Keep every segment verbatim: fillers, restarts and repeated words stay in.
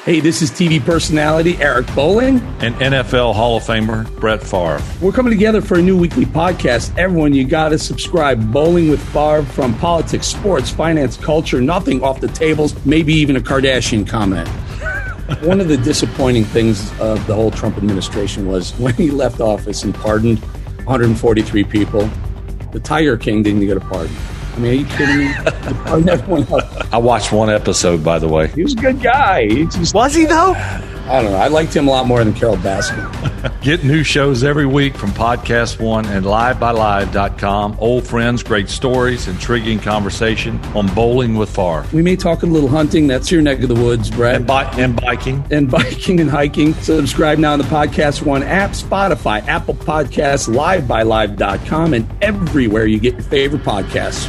Hey, this is T V personality Eric Bowling. And N F L Hall of Famer Brett Favre. We're coming together for a new weekly podcast. Everyone, you got to subscribe. Bowling with Favre, from politics, sports, finance, culture, nothing off the tables, maybe even a Kardashian comment. One of the disappointing things of the whole Trump administration was when he left office and pardoned one hundred forty-three people, the Tiger King didn't get a pardon. I mean, are you kidding me? Pardon everyone else. I watched one episode, by the way. He was a good guy. He just, was he, though? I don't know. I liked him a lot more than Carol Baskin. Get new shows every week from Podcast One and live by live dot com. Old friends, great stories, intriguing conversation on Bowling with Favre. We may talk a little hunting. That's your neck of the woods, Brett. And, bi- and biking. And biking and hiking. Subscribe now to the Podcast One app, Spotify, Apple Podcasts, live by live dot com, and everywhere you get your favorite podcasts.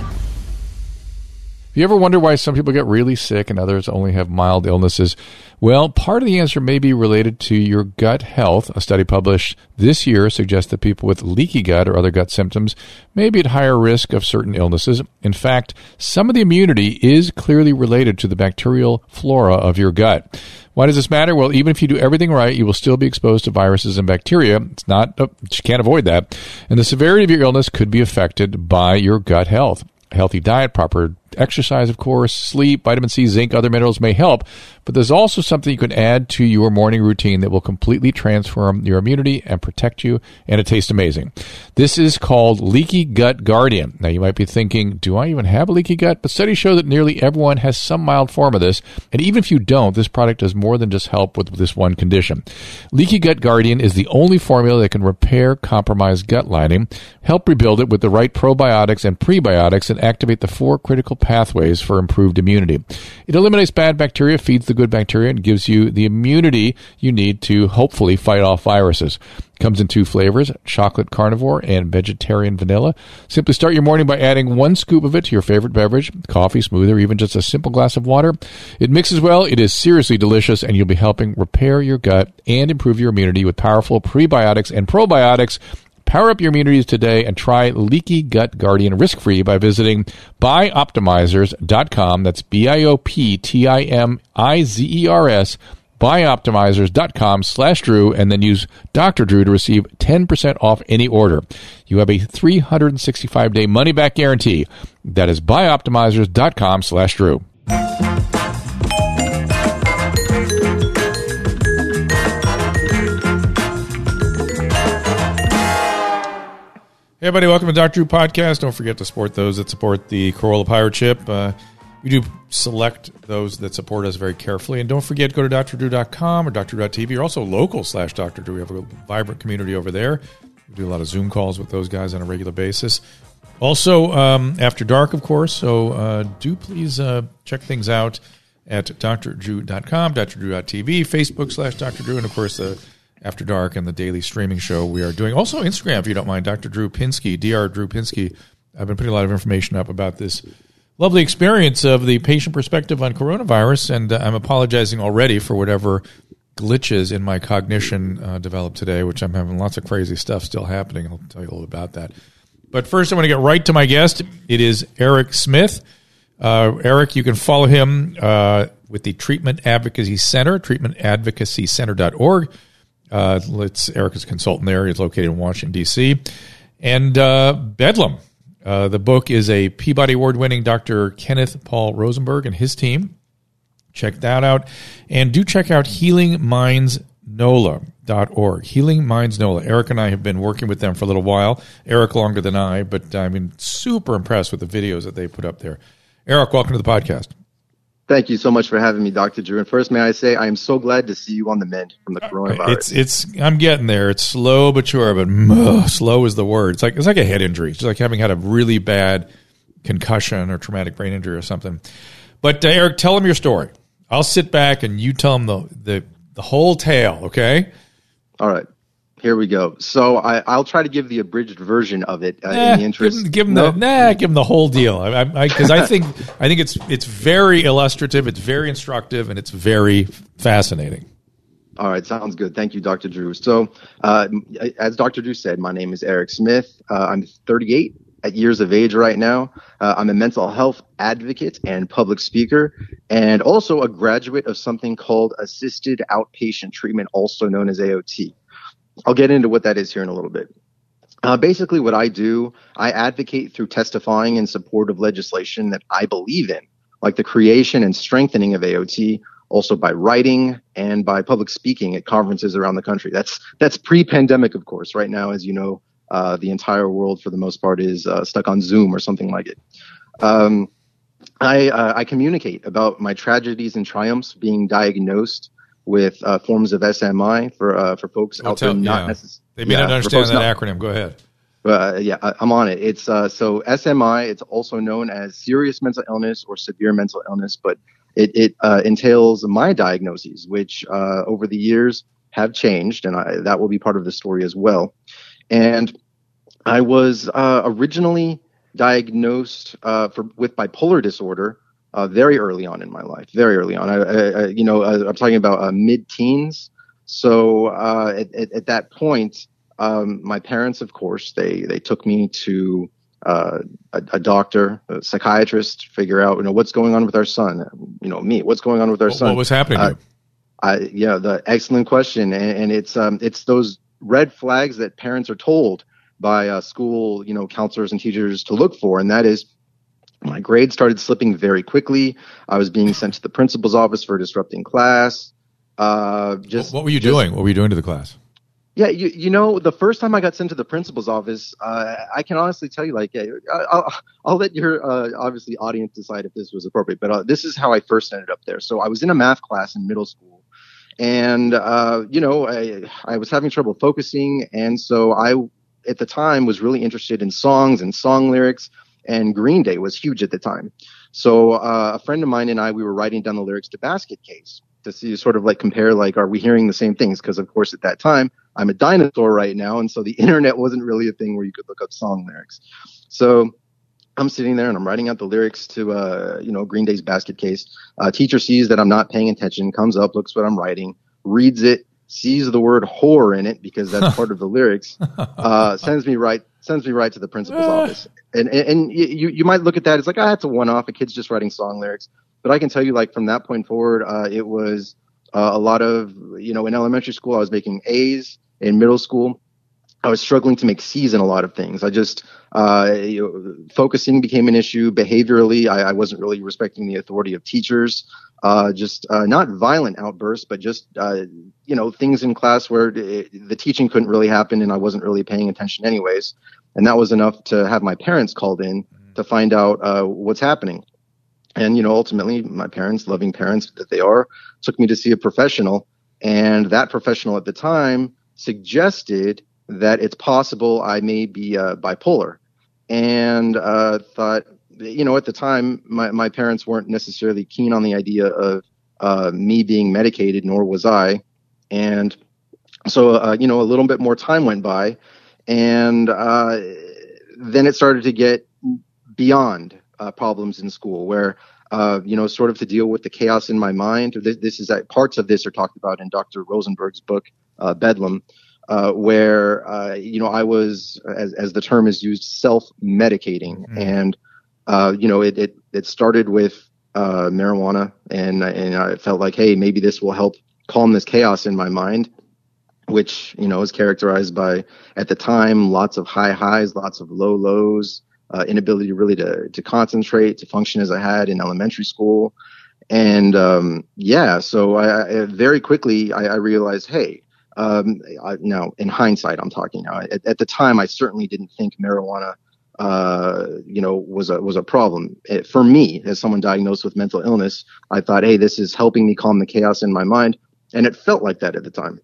Have you ever wonder why some people get really sick and others only have mild illnesses? Well, part of the answer may be related to your gut health. A study published this year suggests that people with leaky gut or other gut symptoms may be at higher risk of certain illnesses. In fact, some of the immunity is clearly related to the bacterial flora of your gut. Why does this matter? Well, even if you do everything right, you will still be exposed to viruses and bacteria. It's not, you can't avoid that. And the severity of your illness could be affected by your gut health. A healthy diet, proper exercise, of course, sleep, vitamin C, zinc, other minerals may help, but there's also something you can add to your morning routine that will completely transform your immunity and protect you, and it tastes amazing. This is called Leaky Gut Guardian. Now, you might be thinking, do I even have a leaky gut? But studies show that nearly everyone has some mild form of this, and even if you don't, this product does more than just help with this one condition. Leaky Gut Guardian is the only formula that can repair compromised gut lining, help rebuild it with the right probiotics and prebiotics, and activate the four critical pathways for improved immunity. It eliminates bad bacteria, feeds the good bacteria, and gives you the immunity you need to hopefully fight off viruses. Comes in two flavors, chocolate carnivore and vegetarian vanilla. Simply start your morning by adding one scoop of it to your favorite beverage, coffee, smoothie, or even just a simple glass of water. It mixes well, it is seriously delicious, and you'll be helping repair your gut and improve your immunity with powerful prebiotics and probiotics. Power up your immunity today and try Leaky Gut Guardian risk-free by visiting buy optimizers dot com. That's B I O P T I M I Z E R S, buy optimizers dot com slash Drew, and then use Doctor Drew to receive ten percent off any order. You have a three hundred sixty-five day money-back guarantee. That is buy optimizers dot com slash Drew. Hey everybody, welcome to Doctor Drew Podcast. Don't forget to support those that support the Corolla Pirate Ship. Uh, we do select those that support us very carefully. And don't forget to go to D R drew dot com or D R drew dot T V or also local slash Doctor Drew. We have a vibrant community over there. We do a lot of Zoom calls with those guys on a regular basis. Also, um, After Dark, of course. So uh, do please uh, check things out at D R drew dot com, D R drew dot T V, Facebook slash Doctor Drew, and of course the After Dark and the daily streaming show we are doing. Also Instagram, if you don't mind, Doctor Drew Pinsky, D R Drew Pinsky. I've been putting a lot of information up about this lovely experience of the patient perspective on coronavirus, and uh, I'm apologizing already for whatever glitches in my cognition uh, developed today, which I'm having lots of crazy stuff still happening. I'll tell you a little about that. But first, I want to get right to my guest. It is Eric Smith. Uh, Eric, you can follow him uh, with the Treatment Advocacy Center, treatment advocacy center dot org. Uh, let's, Eric is a consultant there. He's located in Washington, D C And uh, Bedlam. Uh, the book is a Peabody Award-winning Doctor Kenneth Paul Rosenberg and his team. Check that out. And do check out healing minds nola dot org. Healing Minds Nola. Eric and I have been working with them for a little while. Eric longer than I, but I've been super impressed with the videos that they put up there. Eric, welcome to the podcast. Thank you so much for having me, Doctor Drew. And first, may I say, I am so glad to see you on the mend from the coronavirus. It's, it's, I'm getting there. It's slow but sure, but ugh, slow is the word. It's like, it's like a head injury. It's like having had a really bad concussion or traumatic brain injury or something. But uh, Eric, tell them your story. I'll sit back and you tell them the, the, the whole tale. Okay. All right. Here we go. So I, I'll try to give the abridged version of it uh, nah, in the interest. Give, give them no? the nah, give them the whole deal. I because I, I, I think I think it's it's very illustrative, it's very instructive, and it's very fascinating. All right, sounds good. Thank you, Doctor Drew. So, uh, as Doctor Drew said, my name is Eric Smith. Uh, I'm thirty-eight. at years of age right now. Uh, I'm a mental health advocate and public speaker, and also a graduate of something called assisted outpatient treatment, also known as A O T. I'll get into what that is here in a little bit. Uh, basically, what I do, I advocate through testifying in support of legislation that I believe in, like the creation and strengthening of A O T, also by writing and by public speaking at conferences around the country. That's that's pre-pandemic, of course. Right now, as you know, uh, the entire world, for the most part, is uh, stuck on Zoom or something like it. Um, I, uh, I communicate about my tragedies and triumphs being diagnosed with uh, forms of S M I for uh, for folks Well, out there tell- not yeah. necessarily. They may Yeah, not for understand folks that not- acronym. Go ahead. Uh, yeah, I, I'm on it. It's uh, so S M I. It's also known as serious mental illness or severe mental illness, but it, it uh, entails my diagnoses, which uh, over the years have changed, and I, that will be part of the story as well. And I was uh, originally diagnosed uh, for with bipolar disorder uh, very early on in my life. Very early on, I, I, I you know, I, I'm talking about uh, mid-teens. So uh, at, at, at that point. Um, my parents, of course, they, they took me to uh, a, a doctor, a psychiatrist, figure out, you know, what's going on with our son. You know, me, what's going on with our What, son? what was happening Uh, to you? I, yeah, the excellent question, and, and it's um, it's those red flags that parents are told by uh, school, you know, counselors and teachers to look for, and that is, my grades started slipping very quickly. I was being sent to the principal's office for disrupting class. Uh, just What were you just, doing? What were you doing to the class? Yeah, you you know, the first time I got sent to the principal's office, uh, I can honestly tell you, like, I, I'll, I'll let your uh, obviously audience decide if this was appropriate, but uh, this is how I first ended up there. So I was in a math class in middle school, and uh, you know, I I was having trouble focusing, and so I at the time was really interested in songs and song lyrics, and Green Day was huge at the time. So uh, a friend of mine and I, we were writing down the lyrics to Basket Case to see, sort of like compare, like, are we hearing the same things? Because of course at that time I'm a dinosaur right now, and so the internet wasn't really a thing where you could look up song lyrics. So I'm sitting there and I'm writing out the lyrics to, uh, you know, Green Day's Basket Case. Uh, teacher sees that I'm not paying attention, comes up, looks what I'm writing, reads it, sees the word whore in it because that's part of the lyrics, uh, sends me right sends me right to the principal's office. And and, and you you might look at that as like, ah, it's a one-off, a kid's just writing song lyrics. But I can tell you, like, from that point forward, uh, it was uh, a lot of, you know, in elementary school, I was making A's. In middle school, I was struggling to make C's in a lot of things. I just, uh, you know, focusing became an issue. Behaviorally, I, I wasn't really respecting the authority of teachers. Uh, just uh, not violent outbursts, but just, uh, you know, things in class where it, the teaching couldn't really happen and I wasn't really paying attention anyways. And that was enough to have my parents called in to find out uh, what's happening. And, you know, ultimately, my parents, loving parents that they are, took me to see a professional. And that professional at the time suggested that it's possible I may be uh, bipolar, and uh, thought, you know, at the time, my, my parents weren't necessarily keen on the idea of uh, me being medicated, nor was I. And so, uh, you know, a little bit more time went by, and uh, then it started to get beyond uh, problems in school where, uh, you know, sort of to deal with the chaos in my mind. This, this is uh, parts of this are talked about in Doctor Rosenberg's book, Uh, Bedlam, uh, where, uh, you know, I was, as, as the term is used, self-medicating. Mm-hmm. And, uh, you know, it, it, it started with uh, marijuana, and, and I felt like, hey, maybe this will help calm this chaos in my mind, which, you know, is characterized by, at the time, lots of high highs, lots of low lows, uh, inability really to, to concentrate, to function as I had in elementary school. And, um, yeah, so I, I very quickly, I, I realized, hey, Um, I, now, in hindsight, I'm talking now. At, at the time, I certainly didn't think marijuana, uh, you know, was a was a problem. It, for me, as someone diagnosed with mental illness, I thought, hey, this is helping me calm the chaos in my mind, and it felt like that at the time.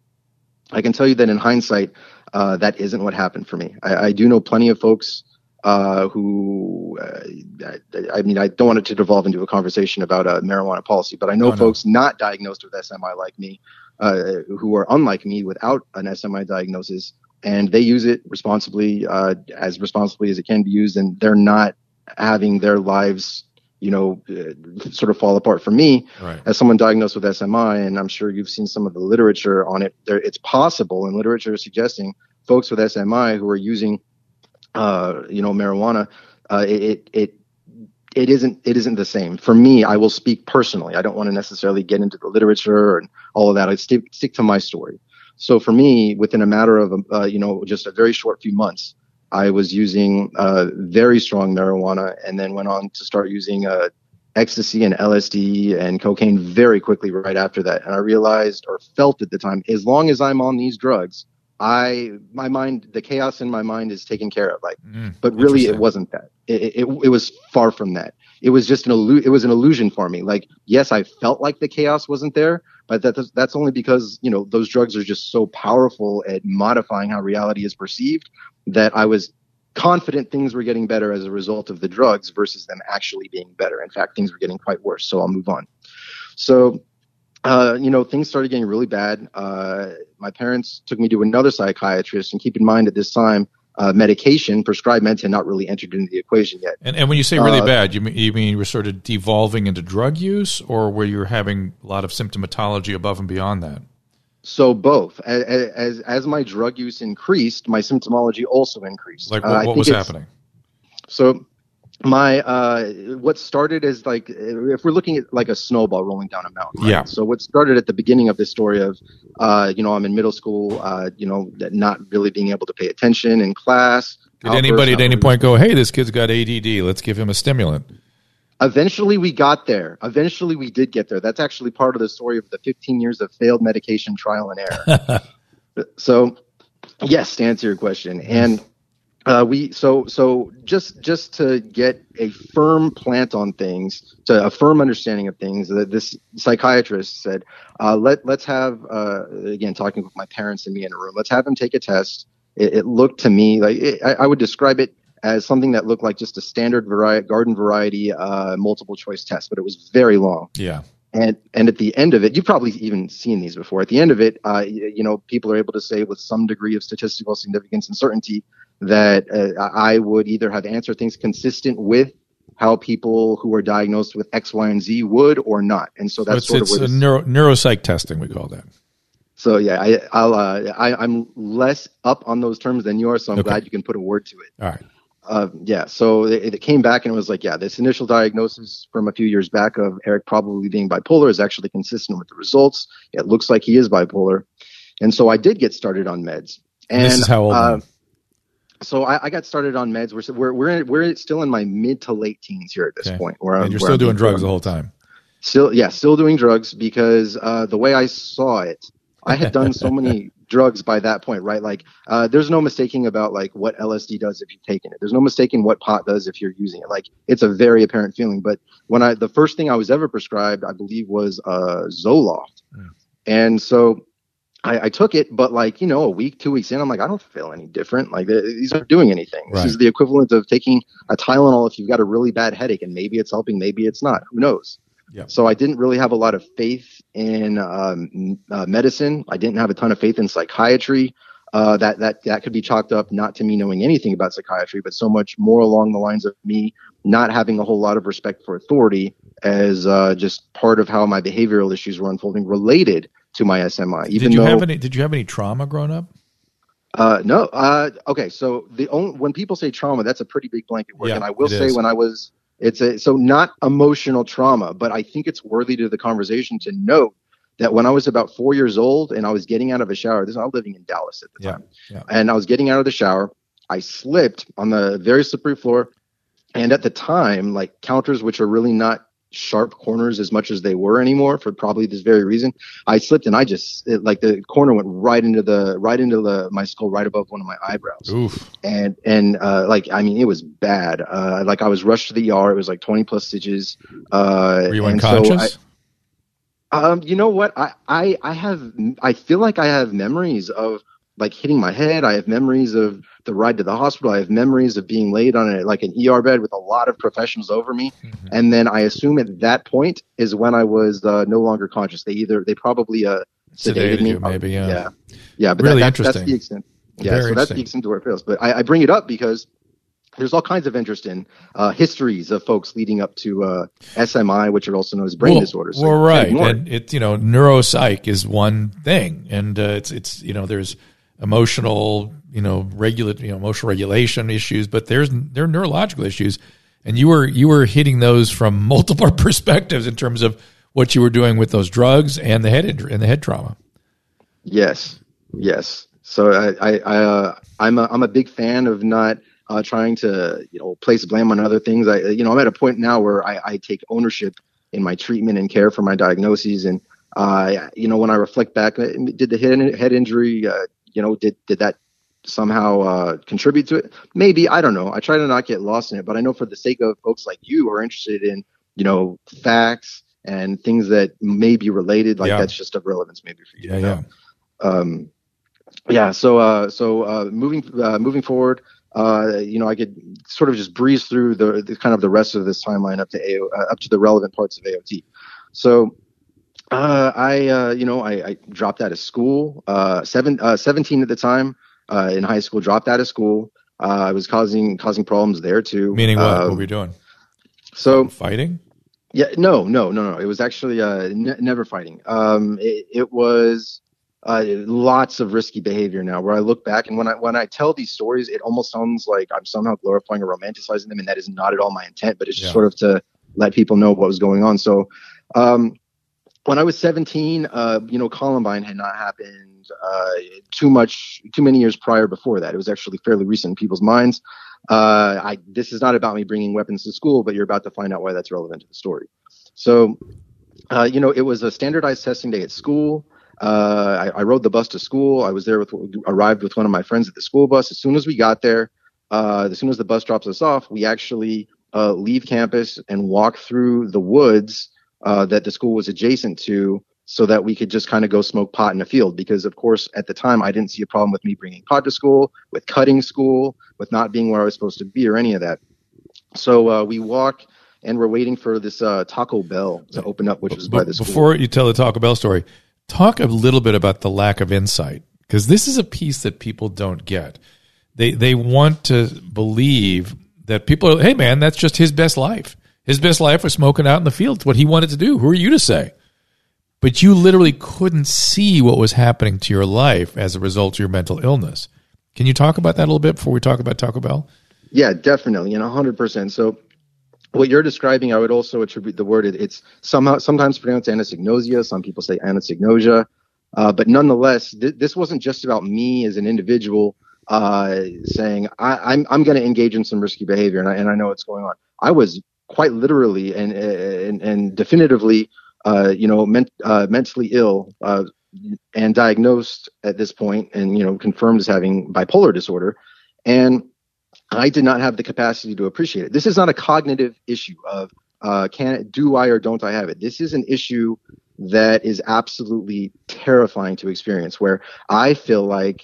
I can tell you that in hindsight, uh, that isn't what happened for me. I, I do know plenty of folks uh, who, uh, I, I mean, I don't want it to devolve into a conversation about uh, marijuana policy, but I know oh, no. folks not diagnosed with S M I like me. Uh, who are unlike me without an S M I diagnosis, and they use it responsibly, uh, as responsibly as it can be used, and they're not having their lives, you know, uh, sort of fall apart. For me, right. As someone diagnosed with S M I, and I'm sure you've seen some of the literature on it, there, it's possible, and literature is suggesting folks with S M I who are using uh, you know, marijuana, uh, it, it, it isn't, it isn't the same. For me, I will speak personally. I don't want to necessarily get into the literature and all of that. I stick, stick to my story. So for me, within a matter of, uh, you know, just a very short few months, I was using uh, very strong marijuana, and then went on to start using uh, ecstasy and L S D and cocaine very quickly right after that. And I realized, or felt at the time, as long as I'm on these drugs, I, my mind, the chaos in my mind is taken care of. Like, mm, but really it wasn't that. It, it, it was far from that. It was just an illu- it was an illusion for me. Like, yes, I felt like the chaos wasn't there, but that, that's only because, you know, those drugs are just so powerful at modifying how reality is perceived that I was confident things were getting better as a result of the drugs versus them actually being better. In fact, things were getting quite worse. So I'll move on. So, uh, you know, things started getting really bad. Uh, my parents took me to another psychiatrist, and keep in mind at this time, uh, medication, prescribed meds had not really entered into the equation yet. And, and when you say really uh, bad, you mean, you mean you were sort of devolving into drug use, or were you having a lot of symptomatology above and beyond that? So both. As, as as my drug use increased, my symptomology also increased. Like what, what uh, was happening? So my uh, what started as like, if we're looking at like a snowball rolling down a mountain. Right? Yeah. So what started at the beginning of this story of, uh, you know, I'm in middle school, uh, you know, not really being able to pay attention in class. Did anybody at any point go, hey, this kid's got A D D, let's give him a stimulant? Eventually we got there. Eventually we did get there. That's actually part of the story of the fifteen years of failed medication trial and error. So yes, to answer your question. And uh, we, so, so just, just to get a firm plant on things, to a firm understanding of things, that this psychiatrist said, uh, let, let's have, uh, again, talking with my parents and me in a room, let's have him take a test. It, it looked to me like, it, I, I would describe it as something that looked like just a standard variety, garden variety, uh, multiple choice test, but it was very long. Yeah. And, and at the end of it, you've probably even seen these before. At the end of it, uh, you, you know, people are able to say with some degree of statistical significance and certainty that uh, I would either have answered things consistent with how people who are diagnosed with X, Y, and Z would or not. And so that's so it's, sort it's of a neuro, neuropsych testing, we call that. So yeah, I, I'll, uh, I, I'm less up on those terms than you are, so I'm Okay. glad you can put a word to it. All right. Uh, yeah, so it, it came back and it was like, yeah, this initial diagnosis from a few years back of Eric probably being bipolar is actually consistent with the results. It looks like he is bipolar. And so I did get started on meds. And this is how old? Uh, so I, I got started on meds. We're we're we're, in, we're still in my mid to late teens here at this Okay. point. Where and I'm, you're where still I'm doing drugs from. the whole time. Still, yeah, still doing drugs because uh, the way I saw it, I had done so many drugs by that point, right? Like, uh, there's no mistaking about like what L S D does if you've taken it. There's no mistaking what pot does if you're using it. Like, it's a very apparent feeling. But when I, the first thing I was ever prescribed, I believe, was uh, Zoloft, mm. and so I, I took it. But like, you know, a week, two weeks in, I'm like, I don't feel any different. Like, these aren't doing anything. Right. This is the equivalent of taking a Tylenol if you've got a really bad headache, and maybe it's helping, maybe it's not. Who knows? Yeah. So I didn't really have a lot of faith in um, uh, medicine. I didn't have a ton of faith in psychiatry. Uh, that that that could be chalked up not to me knowing anything about psychiatry, but so much more along the lines of me not having a whole lot of respect for authority as uh, just part of how my behavioral issues were unfolding related to my S M I. Even did you though, have any? Did you have any trauma growing up? Uh, no. Uh, okay. So the only, when people say trauma, that's a pretty big blanket word, yeah, and I will say is. when I was. It's a, so not emotional trauma, but I think it's worthy to the conversation to note that when I was about four years old and I was getting out of a shower, this I was living in Dallas at the yeah, time, yeah. and I was getting out of the shower, I slipped on the very slippery floor. And at the time, like counters, which are really not sharp corners as much as they were anymore for probably this very reason, I slipped and I just it, like the corner went right into the right into the my skull, right above one of my eyebrows. Oof. And and uh, like I mean, it was bad. Uh, like I was rushed to the E R. It was like twenty plus stitches. Uh, Were you and unconscious? So I, um, you know what? I, I I have I feel like I have memories of like hitting my head. I have memories of the ride to the hospital. I have memories of being laid on a, like an E R bed with a lot of professionals over me. Mm-hmm. And then I assume at that point is when I was uh, no longer conscious. They either, they probably uh, sedated, sedated me. You, maybe, yeah. Yeah. Yeah. But really that, that, interesting. that's the extent. Yeah. Very so that's the extent to where it feels. But I, I bring it up because there's all kinds of interest in uh, histories of folks leading up to uh, S M I, which are also known as brain well, disorders. So well, right. And it, you know, neuropsych is one thing. And uh, it's, it's, you know, there's, emotional, you know, regulate, you know, emotional regulation issues, but there's there are neurological issues, and you were you were hitting those from multiple perspectives in terms of what you were doing with those drugs and the head injury and the head trauma. Yes, yes. So I, I, I uh, I'm a I'm a big fan of not uh, trying to you know place blame on other things. I you know I'm at a point now where I, I take ownership in my treatment and care for my diagnoses, and uh, you know when I reflect back, did the head head injury uh, you know did did that somehow uh, contribute to it? Maybe, I don't know. I try to not get lost in it, but I know for the sake of folks like you who are interested in you know facts and things that may be related, like yeah. that's just of relevance maybe for you. Yeah, to know. yeah. Um, yeah. So, uh, so uh, moving uh, moving forward, uh, you know, I could sort of just breeze through the, the kind of the rest of this timeline up to A O, uh, up to the relevant parts of A O T. So, uh, I, uh, you know, I, I dropped out of school. Uh, seven, uh, seventeen at the time uh, in high school. Dropped out of school. Uh, I was causing causing problems there too. Meaning what? Um, what were you doing? So fighting. Yeah, no, no, no, no. It was actually uh, ne- never fighting. Um, it, it was uh, lots of risky behavior. Now, where I look back and when I when I tell these stories, it almost sounds like I'm somehow glorifying or romanticizing them, and that is not at all my intent. But it's just Yeah. sort of to let people know what was going on. So, um, when I was seventeen, uh, you know, Columbine had not happened uh, too much, too many years prior before that. It was actually fairly recent in people's minds. Uh, I, this is not about me bringing weapons to school, but you're about to find out why that's relevant to the story. So, uh, you know, it was a standardized testing day at school. Uh, I, I rode the bus to school. I was there with, arrived with one of my friends at the school bus. As soon as we got there, uh, as soon as the bus drops us off, we actually uh, leave campus and walk through the woods uh, that the school was adjacent to, so that we could just kind of go smoke pot in a field. Because, of course, at the time, I didn't see a problem with me bringing pot to school, with cutting school, with not being where I was supposed to be or any of that. So uh, we walk, and we're waiting for this uh, Taco Bell to open up, which was by the school. Before you tell the Taco Bell story, talk a little bit about the lack of insight, because this is a piece that people don't get. They they want to believe that people are, hey, man, that's just his best life. His best life was smoking out in the field. It's what he wanted to do. Who are you to say? But you literally couldn't see what was happening to your life as a result of your mental illness. Can you talk about that a little bit before we talk about Taco Bell? Yeah, definitely, and one hundred percent. So what you're describing, I would also attribute the word, it, it's somehow sometimes pronounced anosognosia. Some people say anosognosia. Uh, but nonetheless, th- this wasn't just about me as an individual uh, saying, I, I'm, I'm going to engage in some risky behavior, and I, and I know what's going on. I was quite literally and, and, and definitively Uh, you know, ment- uh, mentally ill uh, and diagnosed at this point, and you know, confirmed as having bipolar disorder. And I did not have the capacity to appreciate it. This is not a cognitive issue of uh, can do I or don't I have it. This is an issue that is absolutely terrifying to experience, where I feel like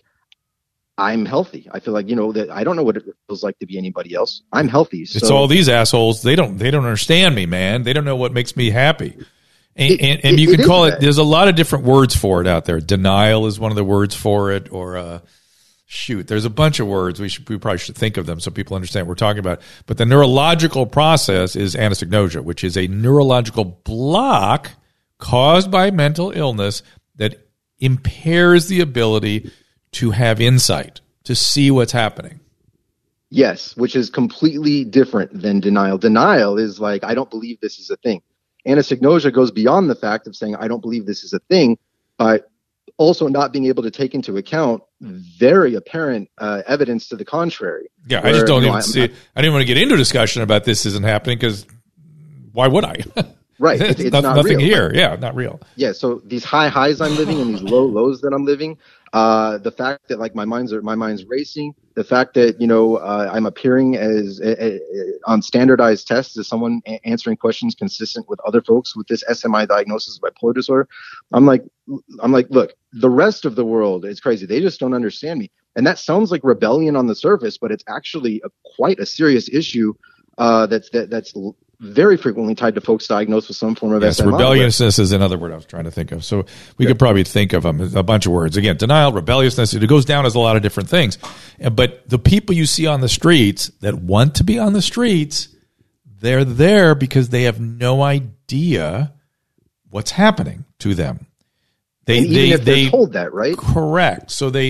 I'm healthy. I feel like, you know, that I don't know what it feels like to be anybody else. I'm healthy. So. It's all these assholes. They don't. They don't understand me, man. They don't know what makes me happy. And, It, and, and it, you can it call it, that. there's a lot of different words for it out there. Denial is one of the words for it, or uh, shoot, there's a bunch of words. We should, we probably should think of them so people understand what we're talking about. But the neurological process is anosognosia, which is a neurological block caused by mental illness that impairs the ability to have insight, to see what's happening. Yes, which is completely different than denial. Denial is like, I don't believe this is a thing. Anosognosia goes beyond the fact of saying, I don't believe this is a thing, but also not being able to take into account very apparent uh, evidence to the contrary. Yeah, where, I just don't you know, even I'm, see it. I didn't want to get into a discussion about this isn't happening, because why would I? Right. It, it's not, not nothing real. here. Yeah, not real. Yeah. So these high highs I'm living and these low lows that I'm living, uh, the fact that like my mind's are, my mind's racing, the fact that, you know, uh, I'm appearing as uh, uh, on standardized tests as someone a- answering questions consistent with other folks with this S M I diagnosis of bipolar disorder. I'm like, I'm like, look, the rest of the world is crazy. They just don't understand me. And that sounds like rebellion on the surface, but it's actually a, quite a serious issue uh, that's that, that's very frequently tied to folks diagnosed with some form of Yes, S M I. rebelliousness is another word I was trying to think of. So we Yeah. could probably think of them, a bunch of words. Again, denial, rebelliousness, it goes down as a lot of different things. And- But the people you see on the streets that want to be on the streets, they're there because they have no idea what's happening to them. They, And even they, if they're they, told that, right? Correct. So they,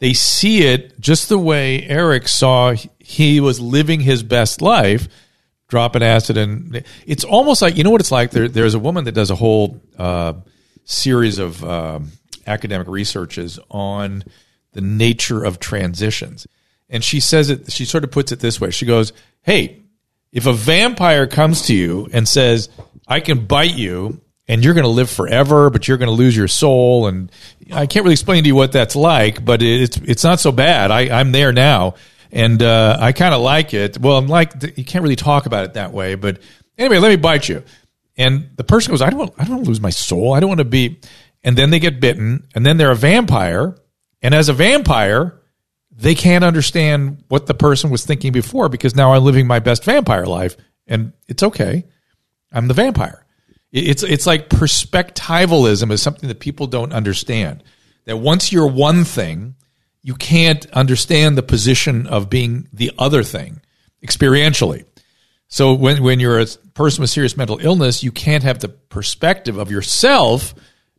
they see it just the way Eric saw he was living his best life, dropping acid. And it's almost like, you know what it's like? There, there's a woman that does a whole uh, series of uh, academic researches on the nature of transitions. And she says it, she sort of puts it this way. She goes, hey, if a vampire comes to you and says, I can bite you and you're going to live forever, but you're going to lose your soul, and I can't really explain to you what that's like, but it's it's not so bad. I, I'm there now, and uh, I kind of like it. Well, I'm like, you can't really talk about it that way, but anyway, let me bite you. And the person goes, I don't want, I don't want to lose my soul. I don't want to be, and then they get bitten, and then they're a vampire, and as a vampire, they can't understand what the person was thinking before, because now I'm living my best vampire life, and it's okay. I'm the vampire. It's it's like perspectivalism is something that people don't understand. That once you're one thing, you can't understand the position of being the other thing experientially. So when, when you're a person with serious mental illness, you can't have the perspective of yourself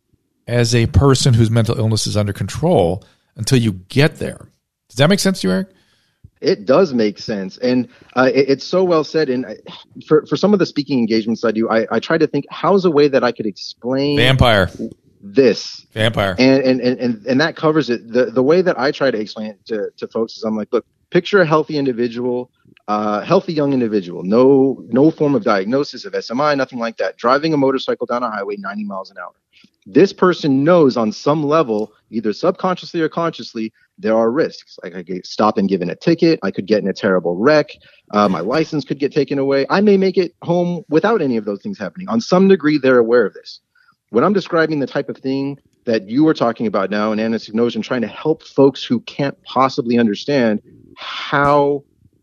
as a person whose mental illness is under control until you get there. Does that make sense to you, Eric? It does make sense. And uh, it, it's so well said. And I, for, for some of the speaking engagements I do, I, I try to think, how's a way that I could explain vampire this vampire and, and, and, and that covers it. The, the way that I try to explain it to, to folks is I'm like, look, picture a healthy individual, uh, healthy young individual, no, no form of diagnosis of S M I, nothing like that, driving a motorcycle down a highway ninety miles an hour. This person knows on some level, either subconsciously or consciously, there are risks. Like I get stopped and given a ticket. I could get in a terrible wreck. Uh, my license could get taken away. I may make it home without any of those things happening. On some degree, they're aware of this. When I'm describing the type of thing that you are talking about now in anosognosia and trying to help folks who can't possibly understand how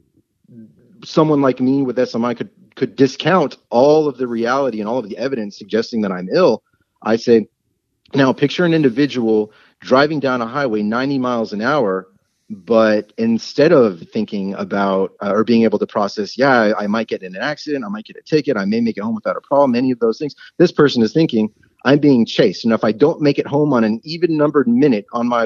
someone like me with S M I could, could discount all of the reality and all of the evidence suggesting that I'm ill, I say, now picture an individual driving down a highway ninety miles an hour, but instead of thinking about uh, or being able to process, yeah, I, I might get in an accident, I might get a ticket, I may make it home without a problem, any of those things, this person is thinking, I'm being chased. And if I don't make it home on an even numbered minute on my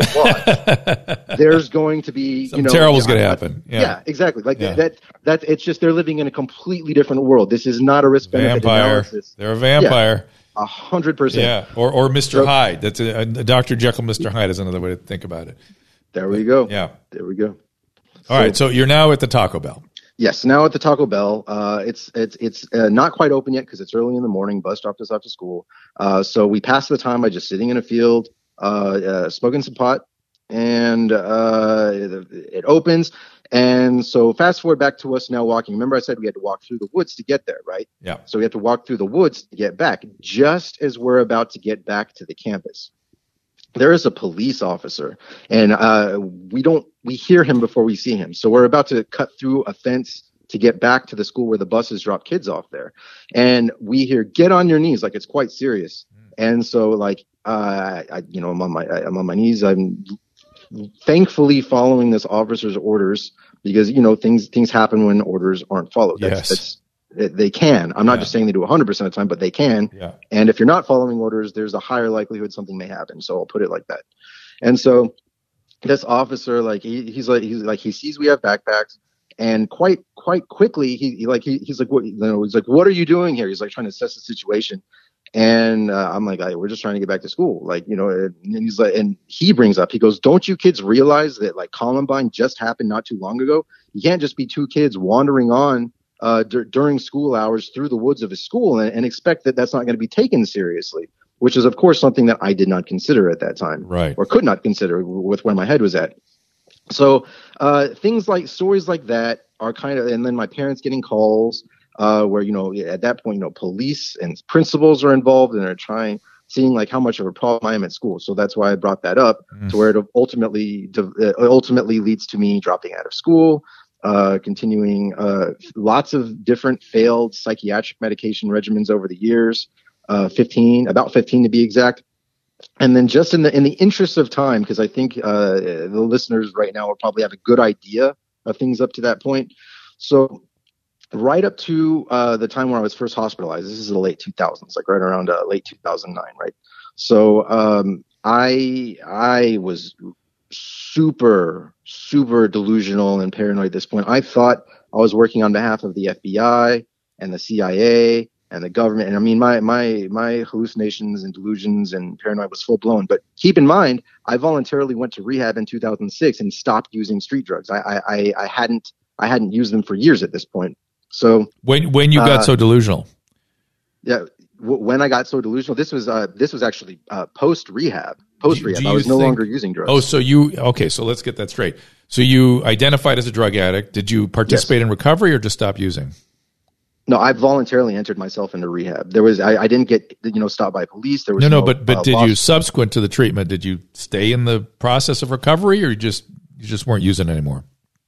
watch, there's going to be, Some you know, terrible's yeah, going to I, happen. Yeah. yeah, exactly. Like Yeah. that, that it's just, they're living in a completely different world. This is not a risk benefit Vampire. analysis. They're a vampire. A hundred percent. Yeah. Or or Mister So- Hyde. That's a, a Doctor Jekyll, Mister Hyde is another way to think about it. There we go. Yeah. There we go. All right. So you're now at the Taco Bell. Yes, now at the Taco Bell. Uh, it's it's it's uh, not quite open yet because it's early in the morning. Bus dropped us off to school. Uh, so we passed the time by just sitting in a field, uh, uh, smoking some pot, and uh, it, it opens. And so fast forward back to us now walking. Remember I said we had to walk through the woods to get there, right? Yeah. So we have to walk through the woods to get back. Just as we're about to get back to the campus, there is a police officer, and uh, we don't we hear him before we see him. So we're about to cut through a fence to get back to the school where the buses drop kids off there, and we hear "Get on your knees," like it's quite serious. And so, like, uh, I, you know, I'm on my I'm on my knees. I'm thankfully following this officer's orders because you know things things happen when orders aren't followed. That's, Yes. that's they can. I'm not Yeah. just saying they do one hundred percent of the time, but they can. Yeah. And if you're not following orders, there's a higher likelihood something may happen. So I'll put it like that. And so this officer, like he, he's like he's like he sees we have backpacks, and quite quite quickly he, he like he, he's like what you know he's like what are you doing here? He's like trying to assess the situation. And uh, I'm like, we're just trying to get back to school. Like, you know, and he's like, and he brings up, he goes, don't you kids realize that like Columbine just happened not too long ago? You can't just be two kids wandering on uh, d- during school hours through the woods of a school and, and expect that that's not going to be taken seriously, which is, of course, something that I did not consider at that time, Right. or could not consider with where my head was at. So uh, things like stories like that are kind of, and then my parents getting calls. Uh, where, you know, at that point, you know, police and principals are involved and are trying, seeing like how much of a problem I am at school. So that's why I brought that up Mm. to where it ultimately, uh, ultimately leads to me dropping out of school, uh, continuing, uh, lots of different failed psychiatric medication regimens over the years, uh, fifteen, about fifteen to be exact. And then just in the, in the interest of time, because I think, uh, the listeners right now will probably have a good idea of things up to that point. So, right up to uh, the time where I was first hospitalized, this is the late two thousands, like right around uh, late two thousand nine, right? So um, I I was super, super delusional and paranoid at this point. I thought I was working on behalf of the F B I and the C I A and the government. And I mean, my my my hallucinations and delusions and paranoia was full blown. But keep in mind, I voluntarily went to rehab in two thousand six and stopped using street drugs. I I, I hadn't I hadn't used them for years at this point. So when when you got uh, so delusional, yeah, w- when I got so delusional, this was uh, this was actually uh, post rehab. Post rehab, I was no think, longer using drugs. Oh, so you okay? So let's get that straight. So you identified as a drug addict. Did you participate yes. in recovery or just stop using? No, I voluntarily entered myself into rehab. There was, I, I didn't get, you know, stopped by police. There was no, no, no, but but uh, did loss. you, subsequent to the treatment, did you stay in the process of recovery, or you just you just weren't using it anymore?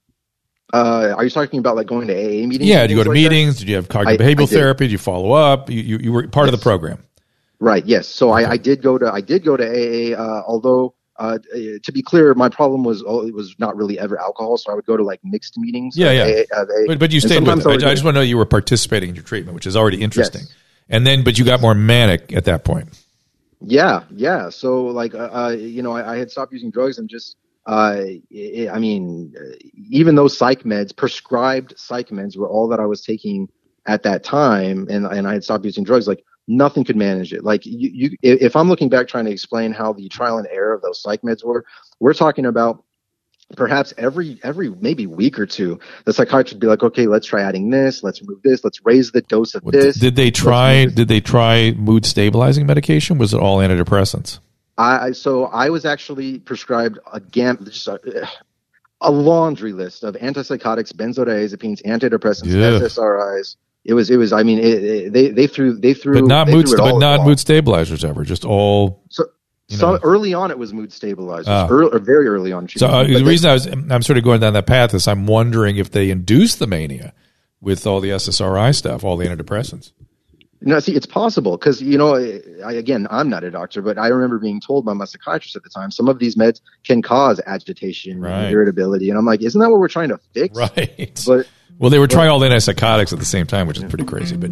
Uh, are you talking about like going to A A meetings? Yeah, did you go to like meetings? That? Did you have cognitive I, behavioral I therapy? Did you follow up? You you, you were part yes. of the program, right? Yes. So okay. I, I did go to I did go to A A. Uh, although uh, to be clear, my problem was oh, it was not really ever alcohol. So I would go to like mixed meetings. Yeah, yeah. A A, uh, A A. But, but you stayed with it. I, I just want to know you were participating in your treatment, which is already interesting. Yes. And then, but you got more manic at that point. Yeah, yeah. So like, uh, uh, you know, I, I had stopped using drugs and just, uh, it, I mean, even those psych meds, prescribed psych meds were all that I was taking at that time. And, and I had stopped using drugs. Like nothing could manage it. Like you, you, if I'm looking back trying to explain how the trial and error of those psych meds were, we're talking about perhaps every every maybe week or two, the psychiatrist would be like, okay, let's try adding this, let's remove this, let's raise the dose of this. Did they try did they try mood stabilizing medication? Was it all antidepressants? I so I was actually prescribed a gam just a, a laundry list of antipsychotics, benzodiazepines, antidepressants, yeah. S S R Is. It was it was I mean it, it, they they threw they threw but not they mood threw but not mood stabilizers ever, just all so You so know. early on, it was mood stabilizers. Ah. Early, or very early on. So uh, the reason I was, I'm sort of going down that path is I'm wondering if they induced the mania with all the S S R I stuff, all the antidepressants. No, see, it's possible because, you know, I, again, I'm not a doctor, but I remember being told by my psychiatrist at the time, some of these meds can cause agitation right. and irritability. And I'm like, isn't that what we're trying to fix? Right. But well, they were but, trying all the antipsychotics at the same time, which is pretty crazy. But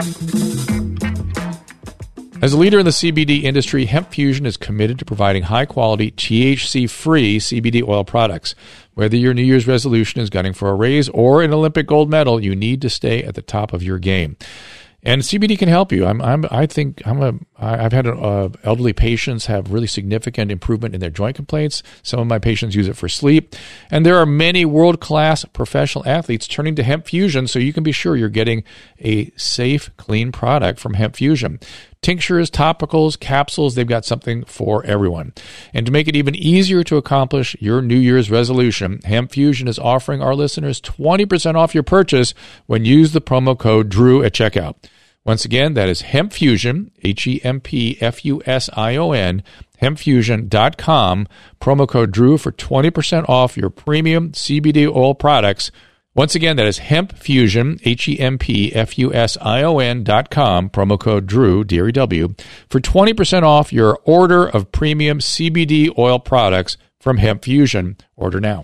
as a leader in the C B D industry, Hemp Fusion is committed to providing high-quality, T H C-free C B D oil products. Whether your New Year's resolution is gunning for a raise or an Olympic gold medal, you need to stay at the top of your game. And C B D can help you. I'm, I'm, I think I'm a, I've had uh, elderly patients have really significant improvement in their joint complaints. Some of my patients use it for sleep. And there are many world-class professional athletes turning to Hemp Fusion, so you can be sure you're getting a safe, clean product from Hemp Fusion. Tinctures, topicals, capsules, they've got something for everyone. And to make it even easier to accomplish your New Year's resolution, Hemp Fusion is offering our listeners twenty percent off your purchase when you use the promo code DREW at checkout. Once again, that is Hemp Fusion, H E M P F U S I O N, hemp fusion dot com, promo code DREW for twenty percent off your premium C B D oil products. Once again, that is Hemp Fusion, H E M P F U S I O N dot com, promo code DREW, D R E W, for twenty percent off your order of premium C B D oil products from Hemp Fusion. Order now.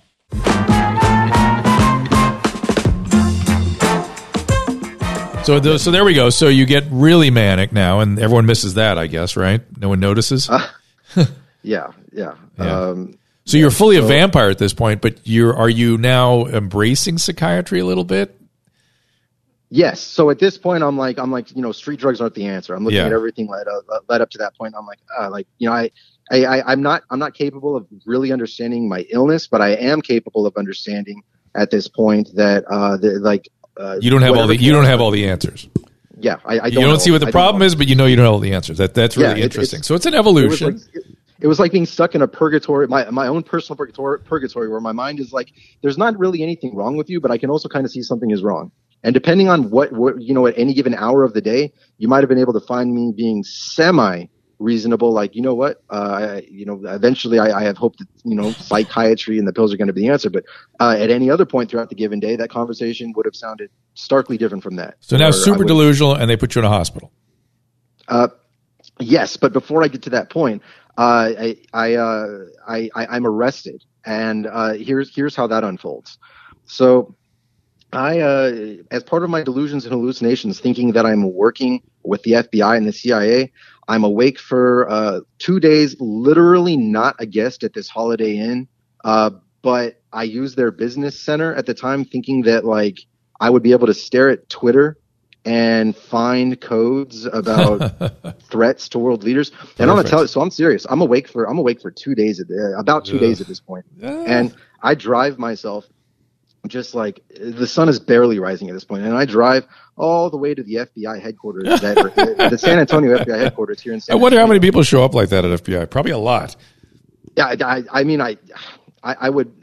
So, the, so there we go. So you get really manic now, and everyone misses that, I guess, right? No one notices? Uh, yeah, yeah. yeah. Um, so you're fully so, a vampire at this point, but you're are you now embracing psychiatry a little bit? Yes. So at this point, I'm like, I'm like, you know, street drugs aren't the answer. I'm looking yeah. at everything led up, led up to that point. I'm like, uh, like, you know, I, I, I, I'm not, I'm not capable of really understanding my illness, but I am capable of understanding at this point that, uh, the, like, uh, you don't have all the, you don't have all the answers. Yeah. I, I don't you don't know. see what the I problem is, but you know, you don't have all the answers. That that's really yeah, it, interesting. it's, so it's an evolution. It was, like, it, it was like being stuck in a purgatory, my, my own personal purgatory, purgatory where my mind is like, there's not really anything wrong with you, but I can also kind of see something is wrong. And depending on what, what, you know, at any given hour of the day, you might have been able to find me being semi reasonable. Like, you know what, uh, I, you know, eventually I, I have hope that, you know, psychiatry and the pills are going to be the answer. But uh, at any other point throughout the given day, that conversation would have sounded starkly different from that. So now super delusional, and they put you in a hospital. Uh, yes. But before I get to that point, uh, I, I, uh, I, I, I'm arrested. And uh, here's, here's how that unfolds. So I, uh, as part of my delusions and hallucinations, thinking that I'm working with the F B I and the C I A, I'm awake for uh, two days, literally not a guest at this Holiday Inn Uh, but I used their business center at the time, thinking that like I would be able to stare at Twitter and find codes about threats to world leaders. And Perfect. I'm gonna tell you, so I'm serious. I'm awake for I'm awake for two days at the, about two Ugh. days at this point. Yeah. And I drive myself just like the sun is barely rising at this point, and I drive all the way to the F B I headquarters, that, or, the San Antonio F B I headquarters here in San I wonder Antonio. how many people show up like that at F B I. Probably a lot. Yeah, I, I mean, I, I, I would.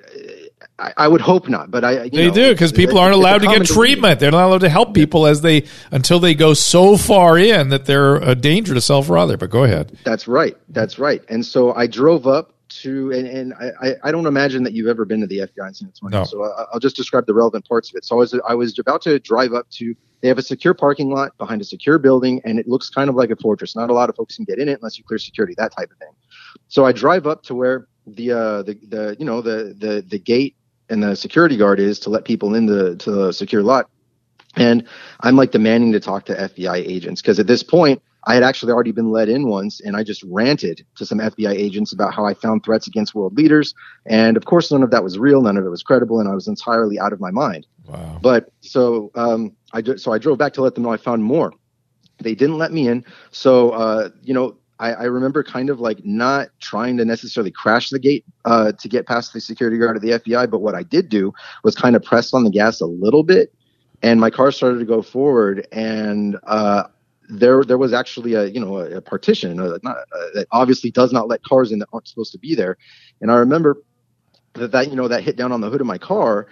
I, I would hope not, but I. You they know, do because people aren't allowed to get treatment. They're not allowed to help people as they until they go so far in that they're a danger to self or other. But go ahead. That's right. That's right. And so I drove up to, and, and I, I don't imagine that you've ever been to the F B I in San Antonio. No. So I, I'll just describe the relevant parts of it. So I was I was about to drive up to. They have a secure parking lot behind a secure building, and it looks kind of like a fortress. Not a lot of folks can get in it unless you clear security, that type of thing. So I drive up to where the uh, the the you know the the the gate and the security guard is to let people in the to the secure lot. And I'm like demanding to talk to F B I agents because at this point I had actually already been let in once, and I just ranted to some F B I agents about how I found threats against world leaders. And of course, none of that was real. None of it was credible. And I was entirely out of my mind. Wow. But so um, I so I drove back to let them know I found more. They didn't let me in. So, uh, you know, I, I remember kind of like not trying to necessarily crash the gate uh, to get past the security guard of the F B I. But what I did do was kind of press on the gas a little bit, and my car started to go forward. And uh, there there was actually a, you know, a, a partition uh, not, uh, that obviously does not let cars in that aren't supposed to be there. And I remember that, that you know, that hit down on the hood of my car.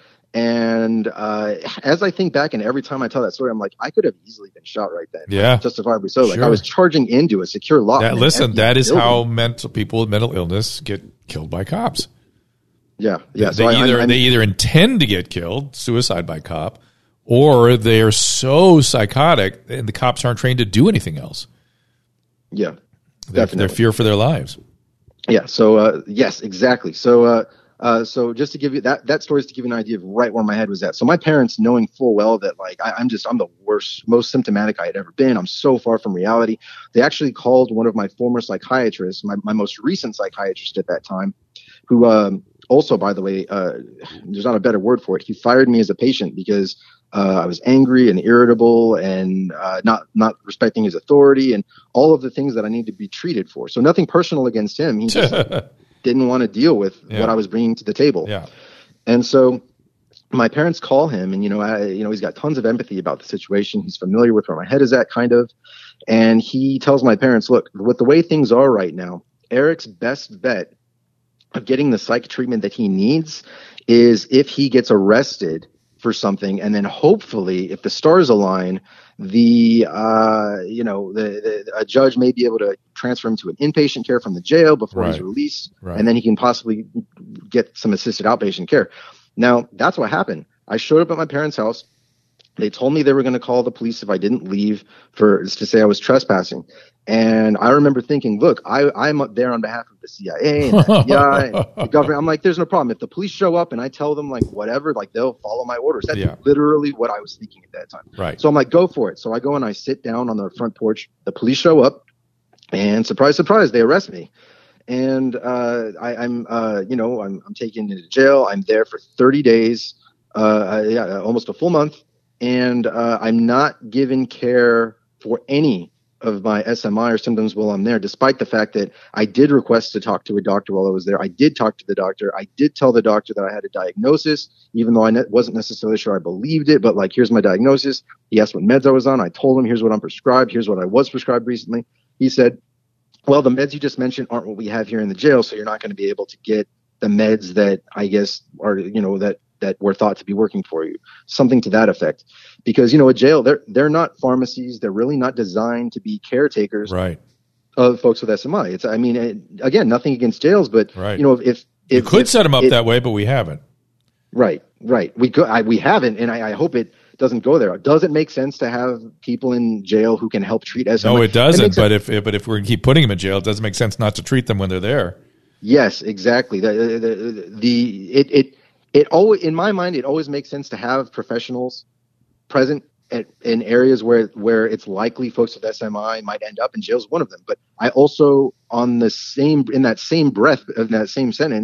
And uh, as I think back, and every time I tell that story, I'm like, I could have easily been shot right then. Yeah, justifiably so. Sure. Like I was charging into a secure lot. That, listen, that is building. How mental people with mental illness get killed by cops. Yeah, yeah. They, so they I, either I'm, I'm, they either intend to get killed, suicide by cop, or they are so psychotic and the cops aren't trained to do anything else. Yeah, they're, definitely. They're fear for their lives. Yeah. So uh, yes, exactly. So. Uh, Uh, so just to give you that, that story is to give you an idea of right where my head was at. So my parents, knowing full well that like, I, I'm just, I'm the worst, most symptomatic I had ever been. I'm so far from reality. They actually called one of my former psychiatrists, my, my most recent psychiatrist at that time, who, um, also, by the way, uh, there's not a better word for it. He fired me as a patient because, uh, I was angry and irritable and, uh, not, not respecting his authority and all of the things that I need to be treated for. So nothing personal against him. He just didn't want to deal with yeah. what I was bringing to the table. Yeah. And so my parents call him and, you know, I, you know, he's got tons of empathy about the situation. He's familiar with where my head is at kind of. And he tells my parents, look, with the way things are right now, Eric's best bet of getting the psych treatment that he needs is if he gets arrested for something. And then hopefully if the stars align, the, uh, you know, the, the, a judge may be able to transfer him to an inpatient care from the jail before right. he's released. Right. And then he can possibly get some assisted outpatient care. Now, that's what happened. I showed up at my parents' house. They told me they were going to call the police if I didn't leave for to say I was trespassing. And I remember thinking, look, I, I'm up there on behalf of the C I A and the F B I and the government. I'm like, there's no problem. If the police show up and I tell them like whatever, like they'll follow my orders. That's yeah. literally what I was thinking at that time. Right. So I'm like, go for it. So I go and I sit down on the front porch. The police show up and surprise, surprise, they arrest me. And uh, I, I'm, uh, you know, I'm, I'm taken into jail. I'm there for thirty days, uh, yeah, almost a full month. And uh, I'm not given care for any of my S M I or symptoms while I'm there, despite the fact that I did request to talk to a doctor while I was there. I did talk to the doctor. I did tell the doctor that I had a diagnosis, even though I ne- wasn't necessarily sure I believed it. But like, here's my diagnosis. He asked what meds I was on. I told him, here's what I'm prescribed. Here's what I was prescribed recently. He said, well, the meds you just mentioned aren't what we have here in the jail, so you're not going to be able to get the meds that I guess are, you know, that that were thought to be working for you, something to that effect. Because, you know, a jail, they're they're not pharmacies. They're really not designed to be caretakers right. of folks with S M I. It's, I mean, it, again, nothing against jails, but right. you know, if if, if you could if, set them up it, that way, but we haven't. Right, right. We could, I, we haven't, and I, I hope it doesn't go there. Does it make sense to have people in jail who can help treat S M I? No, it doesn't. It but if but if we're going to keep putting them in jail, it doesn't make sense not to treat them when they're there. Yes, exactly. The the, the it it. It always, in my mind, it always makes sense to have professionals present at, in areas where, where it's likely folks with S M I might end up, and jail's one of them. But I also, on the same, in that same breath, of that same sentence,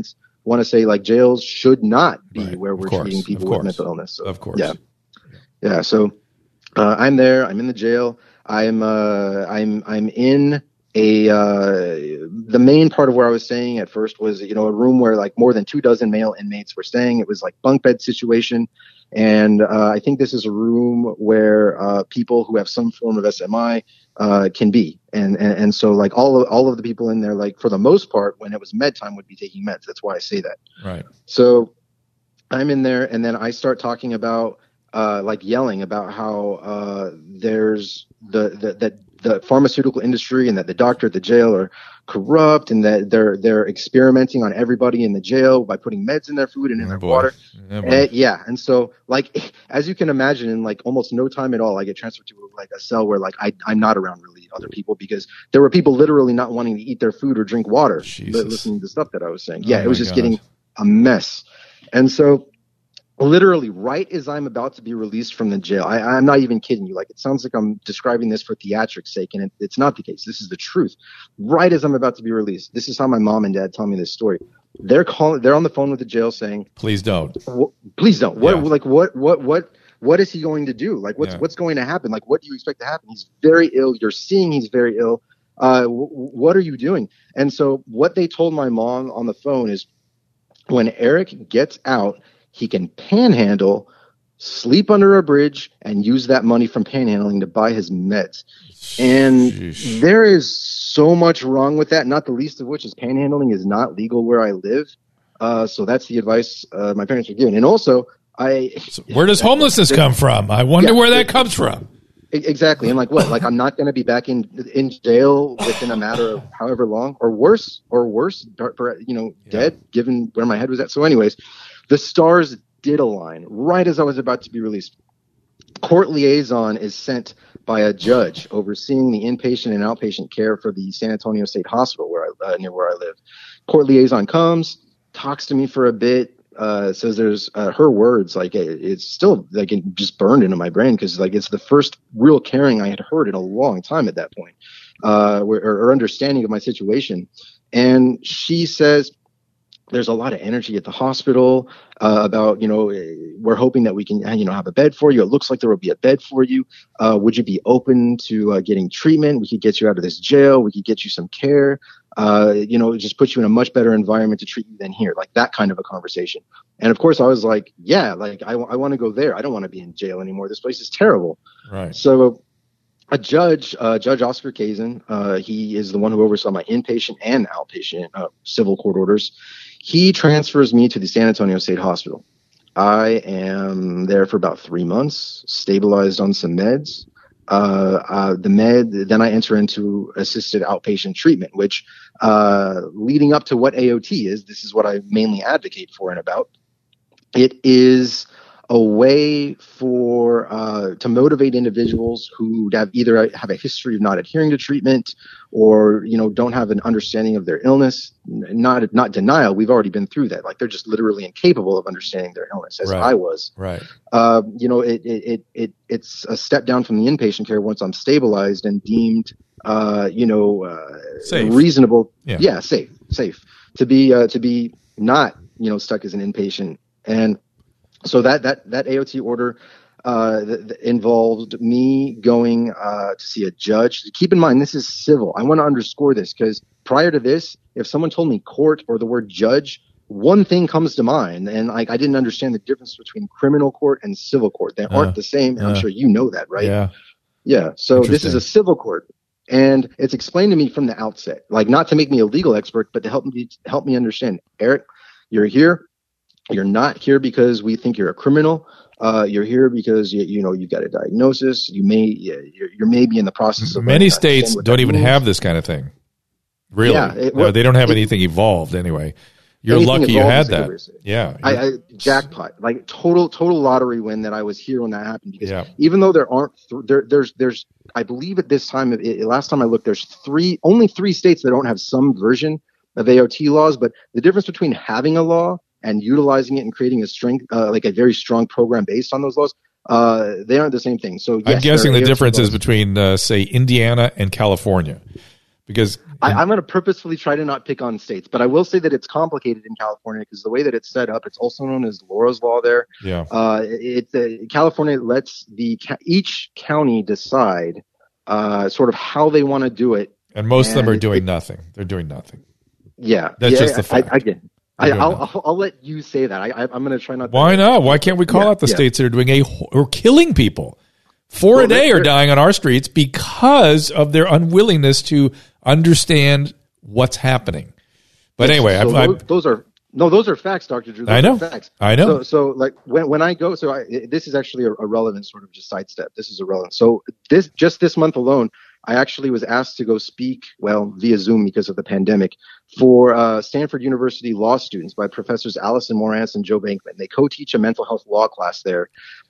want to say like jails should not be Right. where we're Of course. treating people Of with course. mental illness. So, Of course. Yeah. Yeah. So uh, I'm there. I'm in the jail. I'm uh, I'm I'm in a uh, the main part of where I was staying at first was, you know, a room where like more than two dozen male inmates were staying. It was like bunk bed situation. And uh, I think this is a room where uh, people who have some form of S M I uh, can be. And, and and so like all of all of the people in there, like for the most part, when it was med time, would be taking meds. That's why I say that. Right. So I'm in there, and then I start talking about uh, like yelling about how uh, there's the, the that the pharmaceutical industry and that the doctor at the jail are corrupt, and that they're they're experimenting on everybody in the jail by putting meds in their food and in Oh, their boy. water. Oh, boy. And, yeah, and so like as you can imagine, in like almost no time at all, I get transferred to like a cell where like I I'm not around really other people, because there were people literally not wanting to eat their food or drink water, Jesus. listening to the stuff that I was saying. Oh, Yeah, it was my just God. getting a mess. And so literally right as I'm about to be released from the jail, I, I'm not even kidding you. Like, it sounds like I'm describing this for theatrics sake, and it, it's not the case. This is the truth. Right as I'm about to be released, this is how my mom and dad tell me this story. They're calling, they're on the phone with the jail saying, Please don't. please don't. What, Yeah. like, what, what, what, what is he going to do? Like, what's, Yeah. what's going to happen? Like, what do you expect to happen? He's very ill. You're seeing he's very ill. Uh, w- what are you doing? And so what they told my mom on the phone is, when Eric gets out, he can panhandle, sleep under a bridge, and use that money from panhandling to buy his meds. And Sheesh. there is so much wrong with that, not the least of which is panhandling is not legal where I live. Uh, so that's the advice uh, my parents are giving. And also, I So where does homelessness come from? I wonder Yeah. where that comes from. E- exactly. And like what? Like, I'm not going to be back in in jail within a matter of however long, or worse, or worse, or, you know, Yeah. dead, given where my head was at. So anyways, the stars did align right as I was about to be released. Court liaison is sent by a judge overseeing the inpatient and outpatient care for the San Antonio State Hospital, where I, uh, near where I live. Court liaison comes, talks to me for a bit, uh, says there's uh, her words, like it, it's still like it just burned into my brain, because like it's the first real caring I had heard in a long time at that point, uh, where, or, or understanding of my situation. And she says, there's a lot of energy at the hospital uh, about, you know, we're hoping that we can, you know, have a bed for you. It looks like there will be a bed for you. Uh, would you be open to uh, getting treatment? We could get you out of this jail. We could get you some care. Uh, you know, just put you in a much better environment to treat you than here. Like that kind of a conversation. And of course I was like, yeah, like I, I want to go there. I don't want to be in jail anymore. This place is terrible. Right. So a judge, uh, Judge Oscar Kazin, uh, he is the one who oversaw my inpatient and outpatient uh, civil court orders. He transfers me to the San Antonio State Hospital. I am there for about three months, stabilized on some meds. Uh, uh, the med, then I enter into assisted outpatient treatment, which, uh, leading up to what A O T is, this is what I mainly advocate for and about. It is a way for uh, to motivate individuals who have either have a history of not adhering to treatment, or you know don't have an understanding of their illness. Not not denial. We've already been through that. Like they're just literally incapable of understanding their illness, as Right. I was. Right. Uh, you know, it, it it it it's a step down from the inpatient care once I'm stabilized and deemed, uh, you know, uh, Safe. reasonable. Yeah. Yeah, safe, safe to be uh, to be not you know stuck as an inpatient. And so that that that A O T order uh, th- th- involved me going uh, to see a judge. Keep in mind, this is civil. I want to underscore this, because prior to this, if someone told me court or the word judge, one thing comes to mind, and like I didn't understand the difference between criminal court and civil court. They Uh, aren't the same, and I'm uh, sure you know that, right? Yeah. Yeah. So this is Interesting. a civil court, and it's explained to me from the outset, like not to make me a legal expert, but to help me help me understand. Eric, you're here. You're not here because we think you're a criminal. Uh, you're here because you, you know you've got a diagnosis. You may you're, you're maybe in the process of Many learning to states understand what don't that even means. have this kind of thing. Really? Yeah, it- No, well, they don't have it- anything evolved anyway. You're Anything lucky you evolved had is a good that. way to say it. Yeah. I, I jackpot, like total total lottery win that I was here when that happened. Because Yeah. even though there aren't th- there there's there's I believe at this time it, last time I looked, there's three only three states that don't have some version of A O T laws. But the difference between having a law and utilizing it and creating a strength uh, like a very strong program based on those laws, uh, they aren't the same thing. So yes, I'm guessing there the are A O T difference is laws. between, uh, say, Indiana and California. Because I, I'm going to purposefully try to not pick on states, but I will say that it's complicated in California because the way that it's set up, it's also known as Laura's Law there. Yeah. Uh, it, it, California lets the each county decide uh, sort of how they want to do it. And most and of them are doing it, nothing. They're doing nothing. Yeah. That's yeah, just the fact. I, again, I, I'll, I'll, I'll let you say that. I, I, I'm going to try not to. Why not? Why can't we call yeah, out the yeah. states that are doing a or killing people? Four well, a day are dying on our streets because of their unwillingness to understand what's happening. But yes, anyway, so I'm, those, I'm, those are no, those are facts, Doctor Drew. Those I know. Are facts. I know. So, so like when when I go, so I, this is actually a, a relevant sort of just sidestep. This is irrelevant. So this just this month alone, I actually was asked to go speak, well, via Zoom because of the pandemic, for uh, Stanford University law students by Professors Allison Morantz and Joe Bankman. They co-teach a mental health law class there.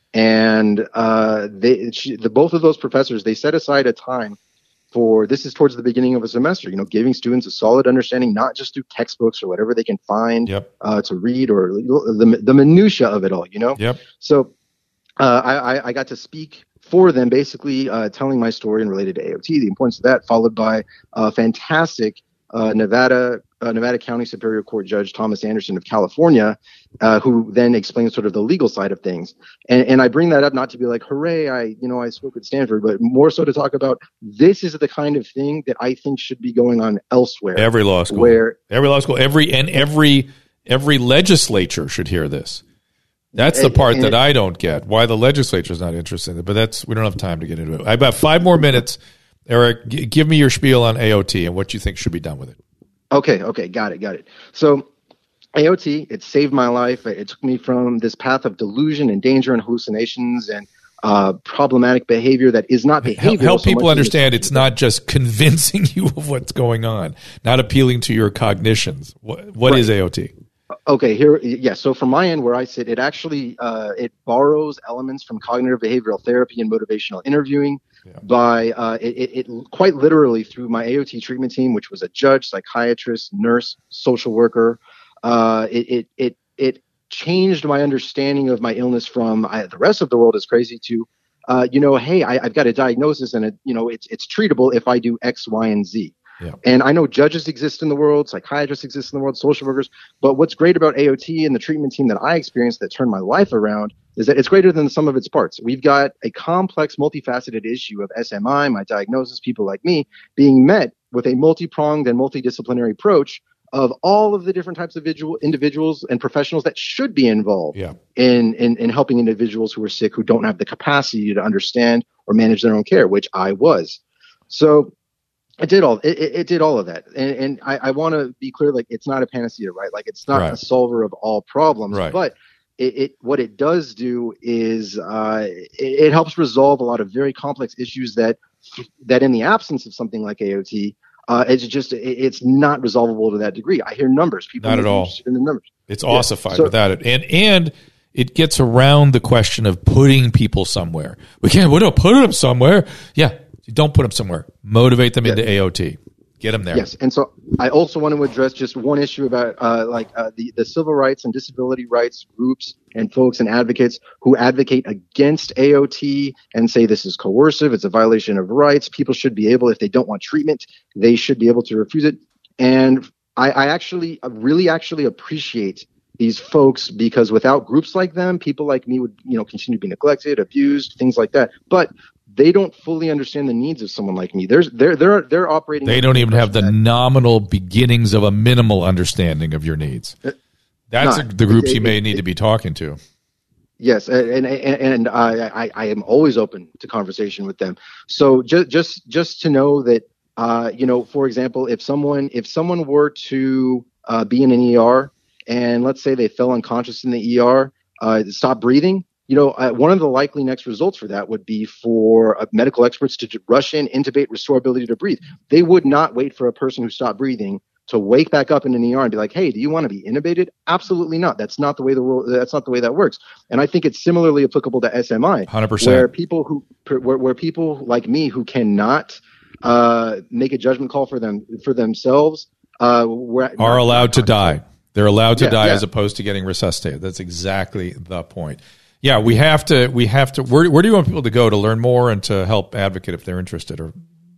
And uh, they, she, the both of those professors, they set aside a time for, this is towards the beginning of a semester, you know, giving students a solid understanding, not just through textbooks or whatever they can find yep. uh, to read or the, the minutia of it all, you know? Yep. So uh, I, I got to speak for them, basically uh, telling my story and related to A O T, the importance of that, followed by a fantastic uh, Nevada uh, Nevada County Superior Court Judge Thomas Anderson of California, uh, who then explains sort of the legal side of things. And, and I bring that up not to be like, hooray, I you know I spoke at Stanford, but more so to talk about this is the kind of thing that I think should be going on elsewhere. Every law school, where every law school, every and every every legislature should hear this. That's the part that I don't get, why the legislature is not interested in it. But that's we don't have time to get into it. I have about five more minutes. Eric, g- give me your spiel on A O T and what you think should be done with it. Okay, okay, got it, got it. So A O T, it saved my life. It took me from this path of delusion and danger and hallucinations and uh, problematic behavior that is not behavioral. Help, help so people understand it's, it's not just convincing you of what's going on, not appealing to your cognitions. What, what right. is A O T? Okay, here, yeah. So from my end, where I sit, it actually uh, it borrows elements from cognitive behavioral therapy and motivational interviewing. Yeah. By uh, it, it, it quite literally through my A O T treatment team, which was a judge, psychiatrist, nurse, social worker. Uh, it, it it it changed my understanding of my illness from I, the rest of the world is crazy to, uh, you know, hey, I, I've got a diagnosis and it, you know, it's it's treatable if I do X, Y, and Z. Yeah. And I know judges exist in the world, psychiatrists exist in the world, social workers. But what's great about A O T and the treatment team that I experienced that turned my life around is that it's greater than the sum of its parts. We've got a complex, multifaceted issue of S M I, my diagnosis, people like me, being met with a multi-pronged and multidisciplinary approach of all of the different types of individual, individuals and professionals that should be involved yeah. in, in, in helping individuals who are sick, who don't have the capacity to understand or manage their own care, which I was. So It did all. It, it did all of that, and, and I, I want to be clear. Like, it's not a panacea, right? Like, it's not right. a solver of all problems. Right. But it, it, what it does do is, uh, it, it helps resolve a lot of very complex issues that, that in the absence of something like A O T, uh, it's just, it, it's not resolvable to that degree. I hear numbers. People not at all. In the numbers. It's yeah. ossified so, without it, and and it gets around the question of putting people somewhere. We can't. We don't put them somewhere. Yeah. Don't put them somewhere. Motivate them yes. into A O T. Get them there. Yes, and so I also want to address just one issue about uh, like uh, the, the civil rights and disability rights groups and folks and advocates who advocate against A O T and say this is coercive, it's a violation of rights. People should be able, if they don't want treatment, they should be able to refuse it. And I, I actually really actually appreciate these folks because without groups like them, people like me would, you know, continue to be neglected, abused, things like that. But they don't fully understand the needs of someone like me. There's, they're, they're, they're operating. They don't even have the that. nominal beginnings of a minimal understanding of your needs. That's Not, a, the groups it, you may it, need it, to be talking to. Yes, and and, and I, I, I am always open to conversation with them. So just just just to know that, uh, you know, for example, if someone if someone were to uh, be in an E R and let's say they fell unconscious in the E R, uh, stop breathing. You know, uh, one of the likely next results for that would be for uh, medical experts to rush in, intubate, restore ability to breathe. They would not wait for a person who stopped breathing to wake back up in an E R and be like, "Hey, do you want to be intubated?" Absolutely not. That's not the way the world. That's not the way that works. And I think it's similarly applicable to S M I, one hundred percent. Where people who, where, where people like me who cannot uh, make a judgment call for them for themselves uh, are allowed to die. They're allowed to yeah, die yeah. as opposed to getting resuscitated. That's exactly the point. Yeah, we have to. We have to. Where, where do you want people to go to learn more and to help advocate if they're interested? Or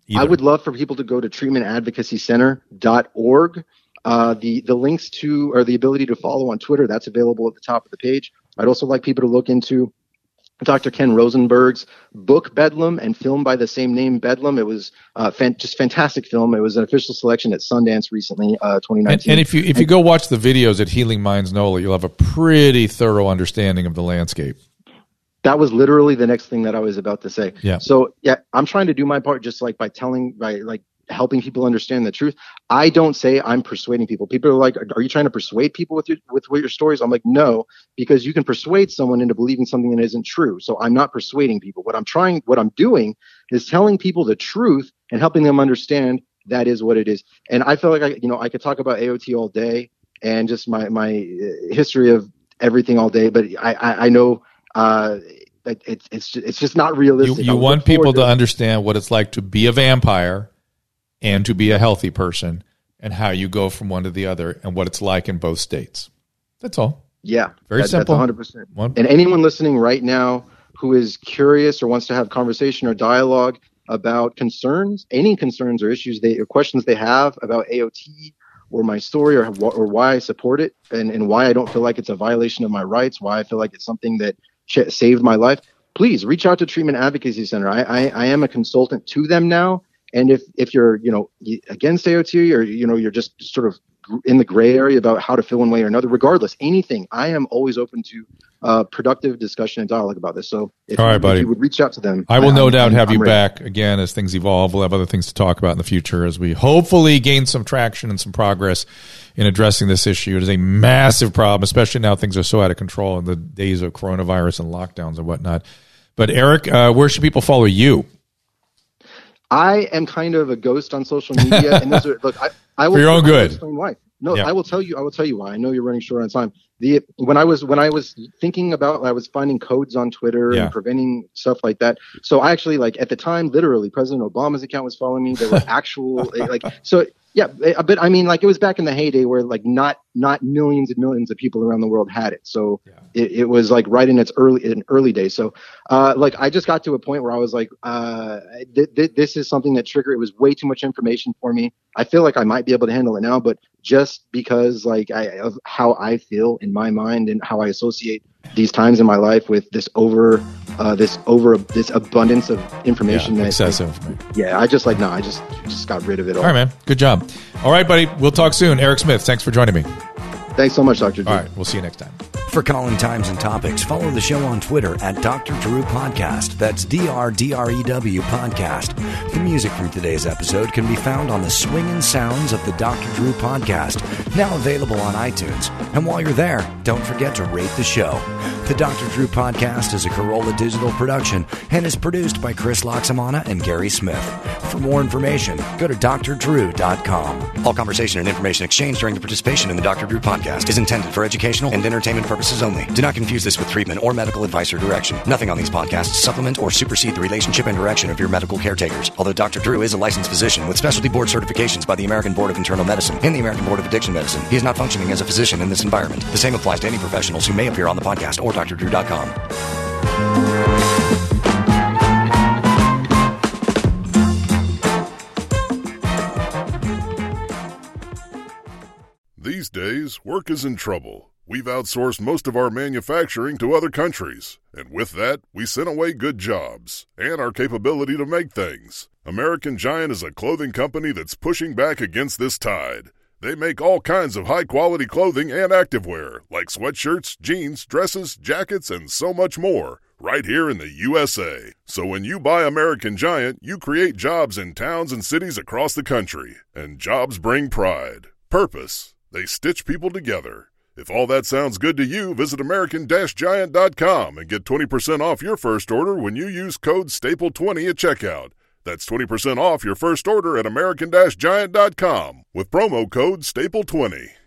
either. I would love for people to go to treatment advocacy center dot org. Uh, the, the links to, or the ability to follow on Twitter, that's available at the top of the page. I'd also like people to look into Doctor Ken Rosenberg's book Bedlam and film by the same name, Bedlam. It was uh, fan- just fantastic film. It was an official selection at Sundance recently, uh, twenty nineteen. And, and if you if you go watch the videos at Healing Minds N O L A, you'll have a pretty thorough understanding of the landscape. That was literally the next thing that I was about to say. Yeah. So yeah, I'm trying to do my part, just like by telling, by like helping people understand the truth. I don't say I'm persuading people. People are like, are you trying to persuade people with your with your stories? I'm like, no, because you can persuade someone into believing something that isn't true. So I'm not persuading people. What I'm trying, what I'm doing is telling people the truth and helping them understand that is what it is. And I feel like I, you know, I could talk about A O T all day and just my my history of everything all day, but I I, I know uh, it's it's just, it's just not realistic. You, you want people to, to understand what it's like to be a vampire and to be a healthy person, and how you go from one to the other, and what it's like in both states. That's all. Yeah. Very that, simple. That's one hundred percent. One. And anyone listening right now who is curious or wants to have conversation or dialogue about concerns, any concerns or issues they or questions they have about A O T or my story, or or why I support it, and, and why I don't feel like it's a violation of my rights, why I feel like it's something that ch- saved my life, please reach out to Treatment Advocacy Center. I, I, I am a consultant to them now. And if, if you're, you know, against A O T, or, you know, you're just sort of in the gray area about how to feel one way or another, regardless, anything, I am always open to uh, productive discussion and dialogue about this. So if, all right, you, buddy. if you would reach out to them, I will I, no I'm, doubt I'm, have I'm you ready. back again as things evolve. We'll have other things to talk about in the future as we hopefully gain some traction and some progress in addressing this issue. It is a massive problem, especially now things are so out of control in the days of coronavirus and lockdowns and whatnot. But Eric, uh, where should people follow you? I am kind of a ghost on social media, and those are, look, I, I will For your own I will good. explain why. No, Yeah. I will tell you. I will tell you why. I know you're running short on time. The when I was when I was thinking about, I was finding codes on Twitter Yeah. and preventing stuff like that. So I actually, like, at the time, literally, President Obama's account was following me. There were actual like so. Yeah, but I mean, like, it was back in the heyday where, like, not not millions and millions of people around the world had it. So Yeah. it, it was like right in its early in early days. So, uh, like, I just got to a point where I was like, uh, th- th- this is something that triggered. It was way too much information for me. I feel like I might be able to handle it now, but just because, like, I of how I feel in my mind and how I associate these times in my life with this over, uh, this over this abundance of information Yeah, that excessive. Like, yeah, I just like no, I just just got rid of it all. All right, man. Good job. All right, buddy. We'll talk soon. Eric Smith, thanks for joining me. Thanks so much, Doctor Drew. All right, we'll see you next time. For calling times and topics, follow the show on Twitter at Doctor Drew Podcast. That's D R D R E W Podcast. The music from today's episode can be found on the swinging sounds of the Doctor Drew Podcast, now available on iTunes. And while you're there, don't forget to rate the show. The Doctor Drew Podcast is a Corolla Digital production and is produced by Chris Loxamana and Gary Smith. For more information, go to D R drew dot com. All conversation and information exchanged during the participation in the Doctor Drew Podcast is intended for educational and entertainment purposes only. Do not confuse this with treatment or medical advice or direction. Nothing on these podcasts supplement or supersede the relationship and direction of your medical caretakers. Although Doctor Drew is a licensed physician with specialty board certifications by the American Board of Internal Medicine and the American Board of Addiction Medicine, he is not functioning as a physician in this environment. The same applies to any professionals who may appear on the podcast or D R drew dot com. These days, work is in trouble. We've outsourced most of our manufacturing to other countries, and with that, we sent away good jobs and our capability to make things. American Giant is a clothing company that's pushing back against this tide. They make all kinds of high-quality clothing and activewear, like sweatshirts, jeans, dresses, jackets, and so much more, right here in the U S A. So when you buy American Giant, you create jobs in towns and cities across the country. And jobs bring pride, purpose. They stitch people together. If all that sounds good to you, visit American Giant dot com and get twenty percent off your first order when you use code staple twenty at checkout. That's twenty percent off your first order at American Giant dot com with promo code staple twenty.